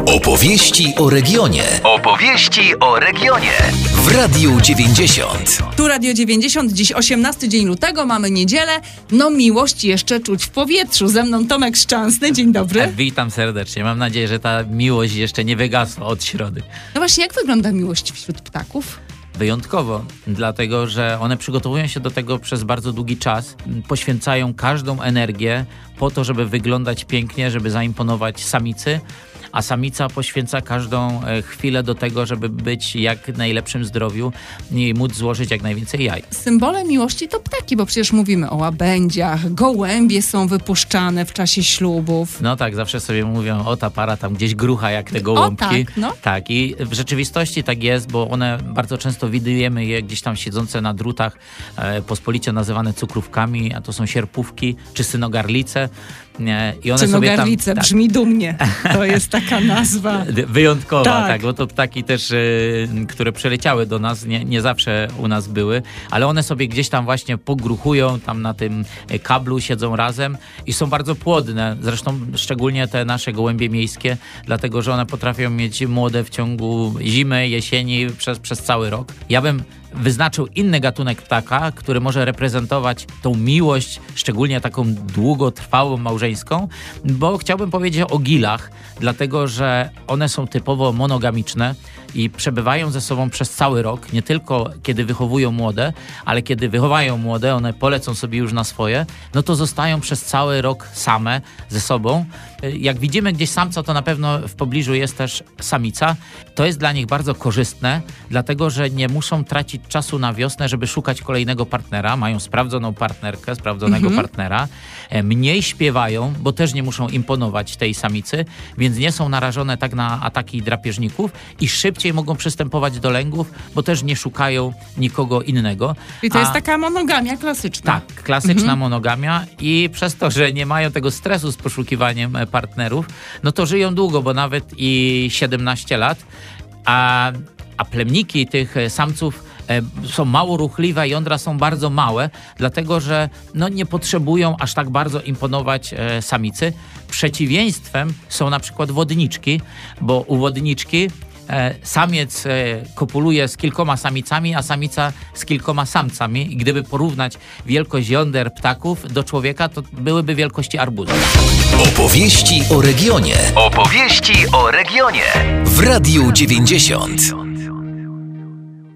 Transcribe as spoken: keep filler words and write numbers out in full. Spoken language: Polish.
Opowieści o regionie. Opowieści o regionie. W Radiu dziewięćdziesiąt. Tu Radio dziewięćdziesiąt, dziś osiemnasty dzień lutego, mamy niedzielę. No miłość jeszcze czuć w powietrzu. Ze mną Tomek Szczęsny, dzień dobry. Witam serdecznie. Mam nadzieję, że ta miłość jeszcze nie wygasła od środy. No właśnie, jak wygląda miłość wśród ptaków? Wyjątkowo, dlatego że one przygotowują się do tego przez bardzo długi czas, poświęcają każdą energię po to, żeby wyglądać pięknie, żeby zaimponować samicy, a samica poświęca każdą chwilę do tego, żeby być jak w najlepszym zdrowiu i móc złożyć jak najwięcej jaj. Symbole miłości to ptaki, bo przecież mówimy o łabędziach, gołębie są wypuszczane w czasie ślubów. No tak, zawsze sobie mówią, o ta para tam gdzieś grucha jak te gołąbki. O tak, no. Tak, i w rzeczywistości tak jest, bo one bardzo często widujemy je gdzieś tam siedzące na drutach, e, pospolicie nazywane cukrówkami, a to są sierpówki czy synogarlice. Nie, i one Synogarlice, sobie tam, brzmi tak. dumnie. To jest taka nazwa. Wyjątkowa, tak. Tak, bo to ptaki też, y, które przeleciały do nas, nie, nie zawsze u nas były, ale one sobie gdzieś tam właśnie pogruchują, tam na tym kablu siedzą razem i są bardzo płodne, zresztą szczególnie te nasze gołębie miejskie, dlatego, że one potrafią mieć młode w ciągu zimy, jesieni, przez, przez cały rok. Ja bym wyznaczył inny gatunek ptaka, który może reprezentować tą miłość, szczególnie taką długotrwałą, małżeńską, bo chciałbym powiedzieć o gilach, dlatego, że one są typowo monogamiczne i przebywają ze sobą przez cały rok, nie tylko kiedy wychowują młode, ale kiedy wychowają młode, one polecą sobie już na swoje, no to zostają przez cały rok same ze sobą. Jak widzimy gdzieś samca, to na pewno w pobliżu jest też samica. To jest dla nich bardzo korzystne, dlatego, że nie muszą tracić czasu na wiosnę, żeby szukać kolejnego partnera. Mają sprawdzoną partnerkę, sprawdzonego mhm. partnera. Mniej śpiewają, bo też nie muszą imponować tej samicy, więc nie są narażone tak na ataki drapieżników i szybciej mogą przystępować do lęgów, bo też nie szukają nikogo innego. I to A... jest taka monogamia klasyczna. Tak, klasyczna mhm. monogamia i przez to, że nie mają tego stresu z poszukiwaniem partnerów, no to żyją długo, bo nawet i siedemnaście lat, a, a plemniki tych samców e, są mało ruchliwe, jądra są bardzo małe, dlatego, że no, nie potrzebują aż tak bardzo imponować e, samicy. Przeciwieństwem są na przykład wodniczki, bo u wodniczki E, samiec e, kopuluje z kilkoma samicami, a samica z kilkoma samcami. I gdyby porównać wielkość jąder ptaków do człowieka, to byłyby wielkości arbuza. Opowieści o regionie. Opowieści o regionie. W Radiu dziewięćdziesiąt.